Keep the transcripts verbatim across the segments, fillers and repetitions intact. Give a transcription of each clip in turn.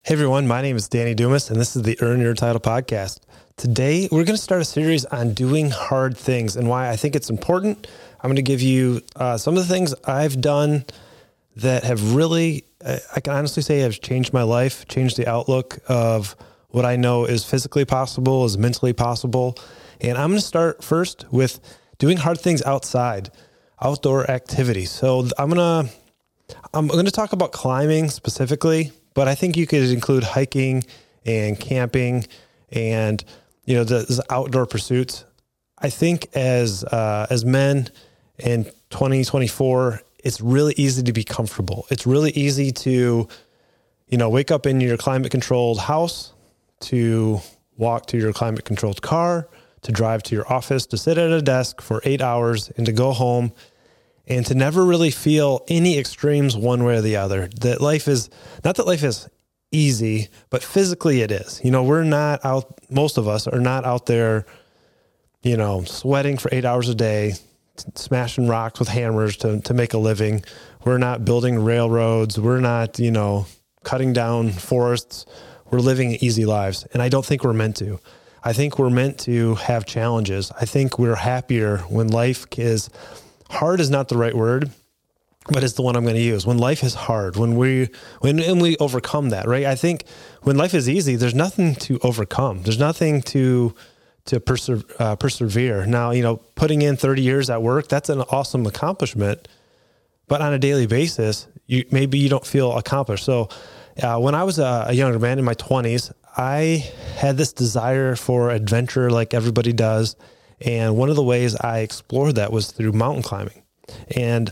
Hey everyone, my name is Danny Dumas, and this is the Earn Your Title podcast. Today, we're going to start a series on doing hard things and why I think it's important. I'm going to give you uh, some of the things I've done that have really, I can honestly say, have changed my life, changed the outlook of what I know is physically possible, is mentally possible. And I'm going to start first with doing hard things outside, outdoor activities. So I'm going to, I'm going to talk about climbing specifically, but I think you could include hiking and camping and, you know, the, the outdoor pursuits. I think as, uh, as men in twenty twenty-four, it's really easy to be comfortable. It's really easy to, you know, wake up in your climate controlled house, to walk to your climate controlled car, to drive to your office, to sit at a desk for eight hours and to go home and to never really feel any extremes one way or the other. That life is, not that life is easy, but physically it is. You know, we're not out, most of us are not out there, you know, sweating for eight hours a day, smashing rocks with hammers to, to make a living. We're not building railroads. We're not, you know, cutting down forests. We're living easy lives. And I don't think we're meant to. I think we're meant to have challenges. I think we're happier when life is, hard is not the right word, but it's the one I'm going to use. When life is hard, when we, when, and we overcome that, right? I think when life is easy, there's nothing to overcome. There's nothing to, to perse- uh, persevere. Now, you know, putting in thirty years at work, that's an awesome accomplishment, but on a daily basis, you, maybe you don't feel accomplished. So uh, when I was a, a younger man in my twenties, I had this desire for adventure like everybody does. And one of the ways I explored that was through mountain climbing. And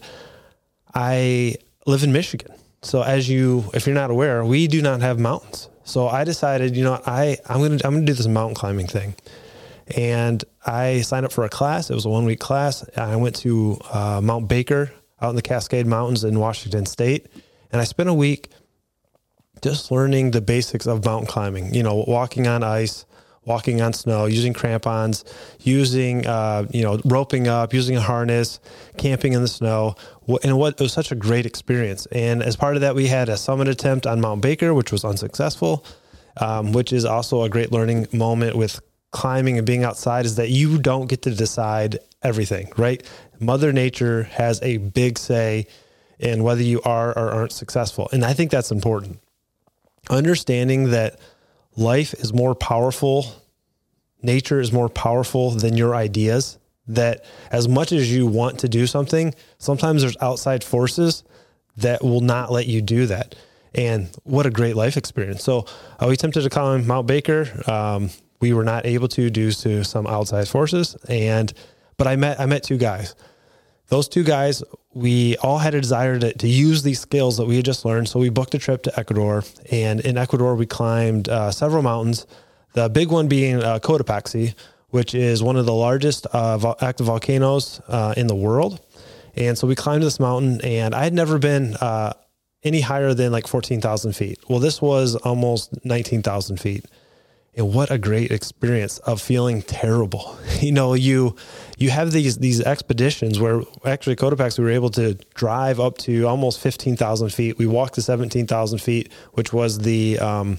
I live in Michigan. So as you, if you're not aware, we do not have mountains. So I decided, you know, I, I'm going to, I'm going to do this mountain climbing thing. And I signed up for a class. It was a one week class. I went to uh, Mount Baker out in the Cascade Mountains in Washington State. And I spent a week just learning the basics of mountain climbing, you know, walking on ice, walking on snow, using crampons, using, uh, you know, roping up, using a harness, camping in the snow. And what, it was such a great experience. And as part of that, we had a summit attempt on Mount Baker, which was unsuccessful, um, which is also a great learning moment with climbing and being outside, is that you don't get to decide everything, right? Mother Nature has a big say in whether you are or aren't successful. And I think that's important. Understanding that life is more powerful, nature is more powerful than your ideas, that as much as you want to do something, sometimes there's outside forces that will not let you do that. And what a great life experience. So uh, we attempted to climb Mount Baker. Um, we were not able to due to some outside forces. And, but I met, I met two guys. Those two guys, we all had a desire to, to use these skills that we had just learned. So we booked a trip to Ecuador, and in Ecuador, we climbed uh, several mountains. The big one being uh, Cotopaxi, which is one of the largest uh, vo- active volcanoes uh, in the world. And so we climbed this mountain, and I had never been uh, any higher than like fourteen thousand feet. Well, this was almost nineteen thousand feet. And what a great experience of feeling terrible. You know, you you have these these expeditions where actually Cotopaxi, we were able to drive up to almost fifteen thousand feet. We walked to seventeen thousand feet, which was the um,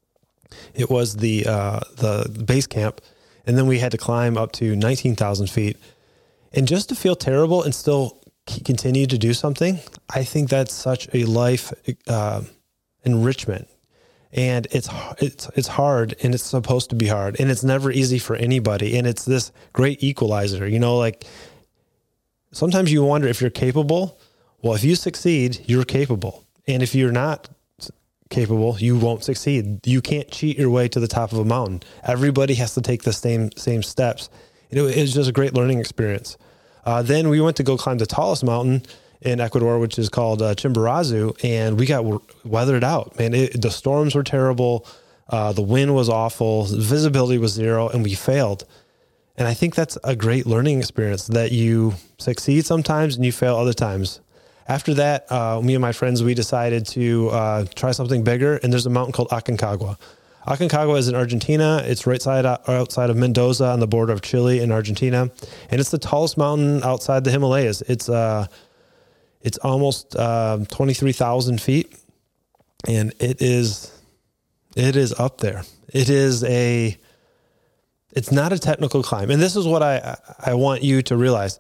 it was the uh, the base camp, and then we had to climb up to nineteen thousand feet. And just to feel terrible and still continue to do something, I think that's such a life uh, enrichment. And it's, it's, it's hard, and it's supposed to be hard, and it's never easy for anybody. And it's this great equalizer, you know, like sometimes you wonder if you're capable. Well, if you succeed, you're capable. And if you're not capable, you won't succeed. You can't cheat your way to the top of a mountain. Everybody has to take the same, same steps. It, it was just a great learning experience. Uh, then we went to go climb the tallest mountain in Ecuador, which is called uh, Chimborazo, and we got weathered out, man. It, the storms were terrible. Uh, the wind was awful. Visibility was zero, and we failed. And I think that's a great learning experience, that you succeed sometimes and you fail other times. After that, uh, me and my friends, we decided to uh, try something bigger, and there's a mountain called Aconcagua. Aconcagua is in Argentina. It's right side outside of Mendoza on the border of Chile and Argentina, and it's the tallest mountain outside the Himalayas. It's uh, It's almost uh, twenty-three thousand feet, and it is It is up there. It is a, it's not a technical climb. And this is what I, I want you to realize.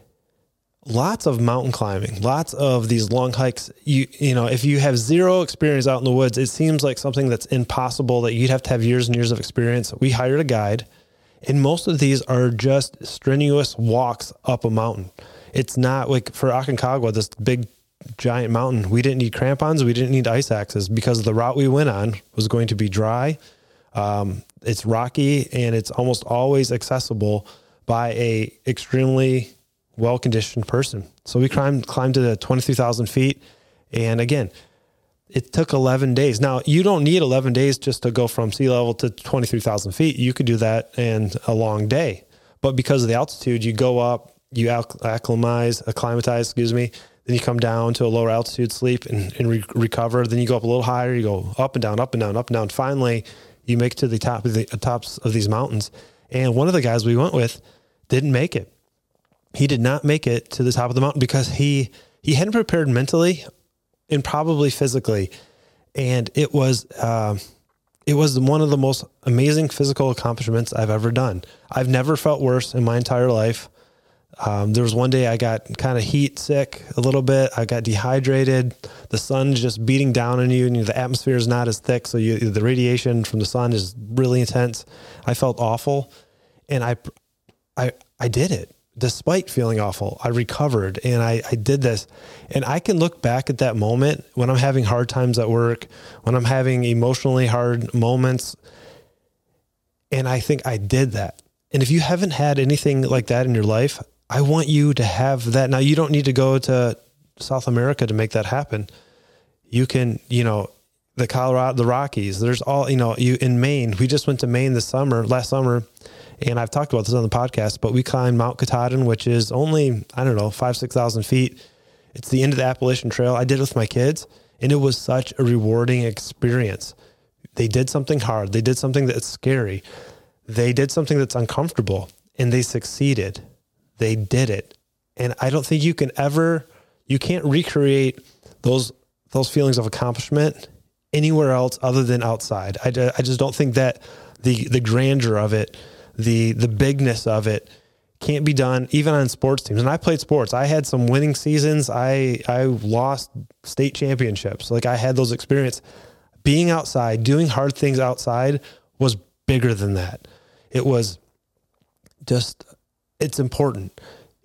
Lots of mountain climbing, lots of these long hikes. You, you know, if you have zero experience out in the woods, it seems like something that's impossible, that you'd have to have years and years of experience. We hired a guide, and most of these are just strenuous walks up a mountain. It's not like for Aconcagua, this big giant mountain. We didn't need crampons. We didn't need ice axes because the route we went on was going to be dry. Um, it's rocky, and it's almost always accessible by a extremely well-conditioned person. So we climbed, climbed to the twenty-three thousand feet. And again, it took eleven days. Now you don't need eleven days just to go from sea level to twenty-three thousand feet. You could do that in a long day, but because of the altitude, you go up, you acclimatize, acclimatize, excuse me. Then you come down to a lower altitude, sleep and, and re- recover. Then you go up a little higher, you go up and down, up and down, up and down. Finally, you make it to the top of the uh, tops of these mountains. And one of the guys we went with didn't make it. He did not make it to the top of the mountain because he, he hadn't prepared mentally and probably physically. And it was, uh, it was one of the most amazing physical accomplishments I've ever done. I've never felt worse in my entire life. Um, there was one day I got kind of heat sick a little bit. I got dehydrated. The sun's just beating down on you, and you know, the atmosphere is not as thick. So you, the radiation from the sun is really intense. I felt awful, and I, I, I did it. Despite feeling awful, I recovered, and I, I did this. And I can look back at that moment when I'm having hard times at work, when I'm having emotionally hard moments, and I think I did that. And if you haven't had anything like that in your life, I want you to have that. Now, you don't need to go to South America to make that happen. You can, you know, the Colorado, the Rockies, there's all, you know, you in Maine. We just went to Maine this summer, last summer, and I've talked about this on the podcast, but we climbed Mount Katahdin, which is only, I don't know, five, six thousand feet. It's the end of the Appalachian Trail. I did it with my kids, and it was such a rewarding experience. They did something hard. They did something that's scary. They did something that's uncomfortable, and they succeeded. They did it. And I don't think you can ever, you can't recreate those, those feelings of accomplishment anywhere else other than outside. I, I just don't think that the, the grandeur of it, the, the bigness of it can't be done even on sports teams. And I played sports. I had some winning seasons. I, I lost state championships. Like I had those experiences. Being outside, doing hard things outside was bigger than that. It was just, it's important.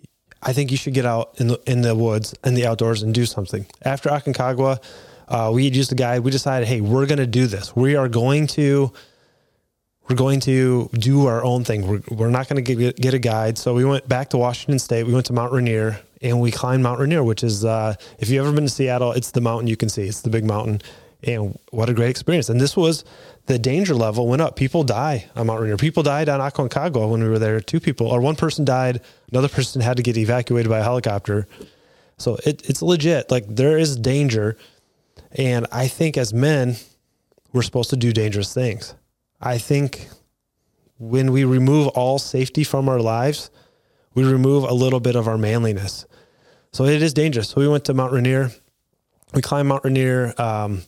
I think you should get out in the, in the woods and the outdoors and do something. After Aconcagua, uh, we had used a guide. We decided, hey, we're going to do this. We are going to, we're going to do our own thing. We're, we're not going to get, get a guide. So we went back to Washington State. We went to Mount Rainier, and we climbed Mount Rainier, which is, uh, if you've ever been to Seattle, it's the mountain you can see. It's the big mountain. And what a great experience. And this was, the danger level went up. People die on Mount Rainier. People died on Aconcagua when we were there. Two people, or one person died. Another person had to get evacuated by a helicopter. So it, it's legit. Like there is danger. And I think as men, we're supposed to do dangerous things. I think when we remove all safety from our lives, we remove a little bit of our manliness. So it is dangerous. So we went to Mount Rainier. We climbed Mount Rainier. Um,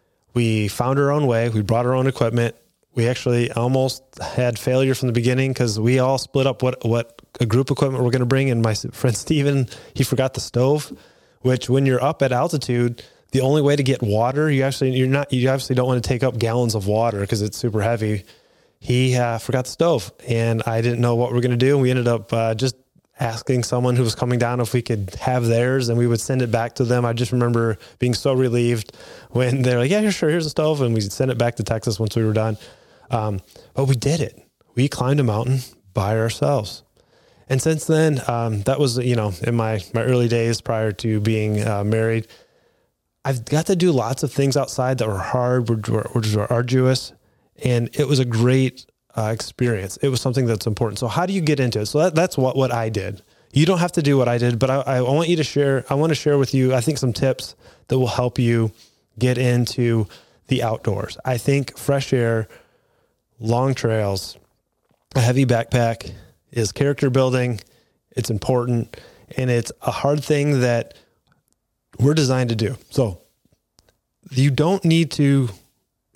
We found our own way. We brought our own equipment. We actually almost had failure from the beginning because we all split up what, what a group equipment we're going to bring. And my friend Steven, he forgot the stove, which when you're up at altitude, the only way to get water, you actually, you're not, you obviously don't want to take up gallons of water because it's super heavy. He uh, forgot the stove, and I didn't know what we we're going to do. And we ended up uh, just asking someone who was coming down if we could have theirs, and we would send it back to them. I just remember being so relieved when they're like, yeah, sure, here's a stove. And we sent it back to Texas once we were done. Um, but we did it. We climbed a mountain by ourselves. And since then, um, that was, you know, in my, my early days prior to being uh, married, I've got to do lots of things outside that were hard, which were, which were arduous. And it was a great Uh, experience. It was something that's important. So how do you get into it? So that, that's what, what I did. You don't have to do what I did, but I, I want you to share, I want to share with you, I think, some tips that will help you get into the outdoors. I think fresh air, long trails, a heavy backpack is character building. It's important, and it's a hard thing that we're designed to do. So you don't need to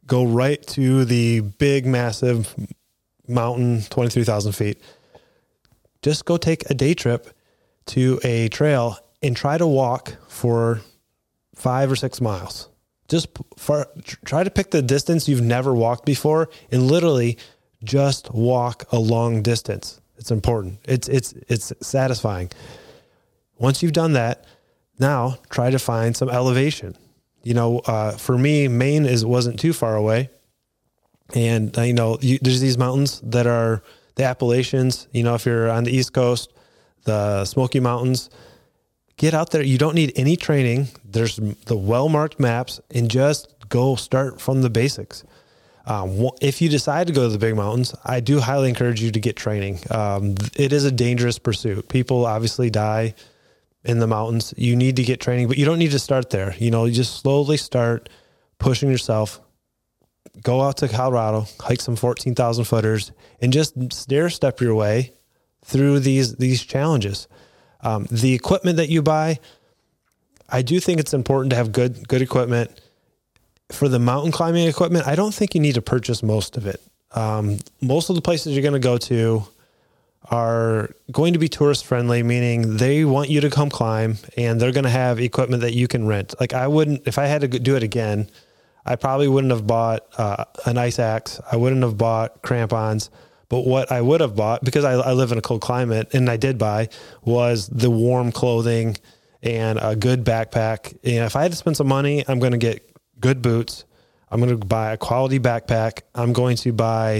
go right to the big, massive mountain, twenty-three thousand feet. Just go take a day trip to a trail and try to walk for five or six miles. Just for, try to pick the distance you've never walked before and literally just walk a long distance. It's important. It's, it's, it's satisfying. Once you've done that, now try to find some elevation. You know, uh, for me, Maine is, wasn't too far away. And, uh, you know, you, there's these mountains that are the Appalachians. You know, if you're on the East Coast, the Smoky Mountains, get out there. You don't need any training. There's the well-marked maps, and just go start from the basics. Um, if you decide to go to the big mountains, I do highly encourage you to get training. Um, it is a dangerous pursuit. People obviously die in the mountains. You need to get training, but you don't need to start there. You know, you just slowly start pushing yourself. Go out to Colorado, hike some fourteen thousand footers, and just stair step your way through these, these challenges. Um, the equipment that you buy, I do think it's important to have good, good equipment. For the mountain climbing equipment, I don't think you need to purchase most of it. Um, most of the places you're going to go to are going to be tourist friendly, meaning they want you to come climb, and they're going to have equipment that you can rent. Like I wouldn't, if I had to do it again, I probably wouldn't have bought uh, an ice axe. I wouldn't have bought crampons. But what I would have bought, because I, I live in a cold climate, and I did buy, was the warm clothing and a good backpack. And if I had to spend some money, I'm going to get good boots. I'm going to buy a quality backpack. I'm going to buy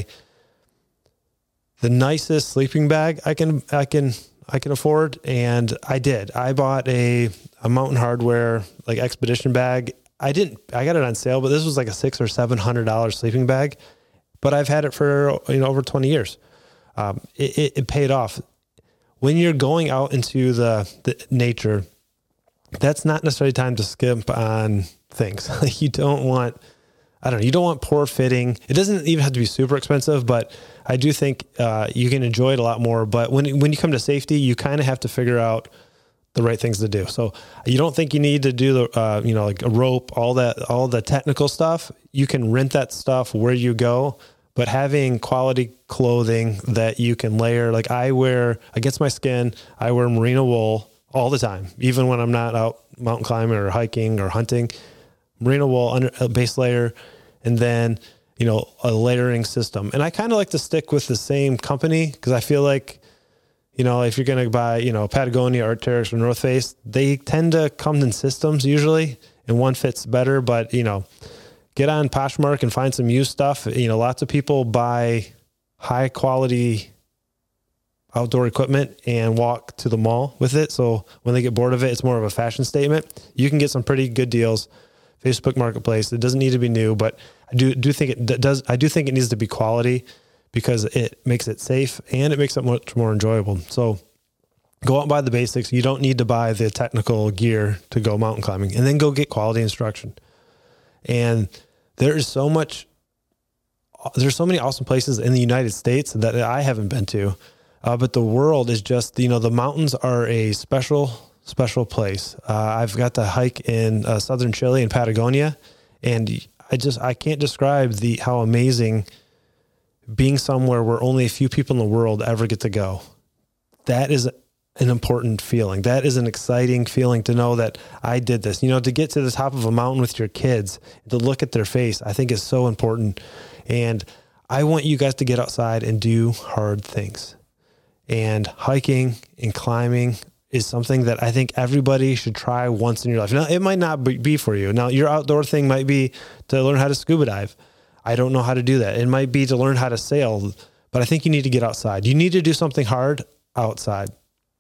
the nicest sleeping bag I can, I can, I can afford. And I did. I bought a, a Mountain Hardwear, like expedition bag. I didn't, I got it on sale, but this was like a six or seven hundred dollar sleeping bag. But I've had it for, you know, over twenty years. Um, it, it, it paid off. When you're going out into the, the nature, that's not necessarily time to skimp on things. Like you don't want, I don't know, you don't want poor fitting. It doesn't even have to be super expensive, but I do think uh, you can enjoy it a lot more. But when when you come to safety, you kind of have to figure out the right things to do. So you don't think you need to do the, uh, you know, like a rope, all that, all the technical stuff. You can rent that stuff where you go, but having quality clothing that you can layer, like I wear against my skin, I wear merino wool all the time, even when I'm not out mountain climbing or hiking or hunting. Merino wool under a base layer, and then, you know, a layering system. And I kind of like to stick with the same company because I feel like, you know, if you're going to buy, you know, Patagonia, Arc'teryx, or North Face, they tend to come in systems usually, and one fits better. But, you know, get on Poshmark and find some used stuff. You know, lots of people buy high quality outdoor equipment and walk to the mall with it. So when they get bored of it, it's more of a fashion statement. You can get some pretty good deals. Facebook Marketplace. It doesn't need to be new, but I do do think it does. I do think it needs to be quality because it makes it safe and it makes it much more enjoyable. So go out and buy the basics. You don't need to buy the technical gear to go mountain climbing, and then go get quality instruction. And there is so much, there's so many awesome places in the United States that I haven't been to, uh, but the world is just, you know, the mountains are a special, special place. Uh, I've got to hike in uh, southern Chile in Patagonia, and I just, I can't describe the, how amazing being somewhere where only a few people in the world ever get to go. That is an important feeling. That is an exciting feeling to know that I did this. You know, to get to the top of a mountain with your kids, to look at their face, I think is so important. And I want you guys to get outside and do hard things. And hiking and climbing is something that I think everybody should try once in your life. Now, it might not be for you. Now, your outdoor thing might be to learn how to scuba dive. I don't know how to do that. It might be to learn how to sail, but I think you need to get outside. You need to do something hard outside.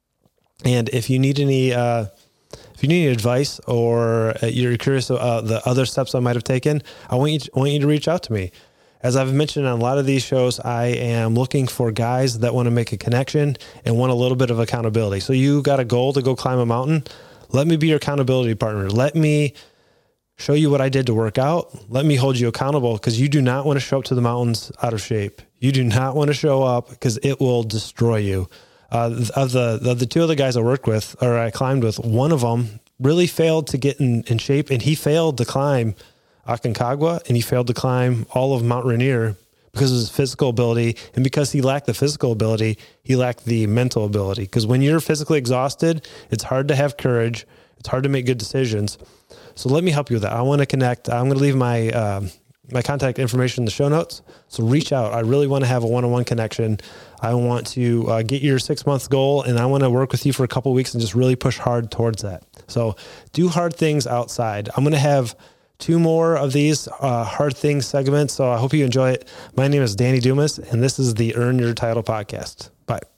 And if you need any, uh, if you need any advice, or you're curious about the other steps I might have taken, I want you to, I want you to reach out to me. As I've mentioned on a lot of these shows, I am looking for guys that want to make a connection and want a little bit of accountability. So you got a goal to go climb a mountain. Let me be your accountability partner. Let me show you what I did to work out. Let me hold you accountable, because you do not want to show up to the mountains out of shape. You do not want to show up because it will destroy you. Uh, of the, the, the two other guys I worked with, or I climbed with, one of them really failed to get in, in shape, and he failed to climb Aconcagua, and he failed to climb all of Mount Rainier because of his physical ability. And because he lacked the physical ability, he lacked the mental ability. Because when you're physically exhausted, it's hard to have courage. It's hard to make good decisions. So let me help you with that. I want to connect. I'm going to leave my um, my contact information in the show notes. So reach out. I really want to have a one-on-one connection. I want to uh, get your six-month goal, and I want to work with you for a couple of weeks and just really push hard towards that. So do hard things outside. I'm going to have two more of these uh, hard things segments. So I hope you enjoy it. My name is Danny Dumas, and this is the Earn Your Title podcast. Bye.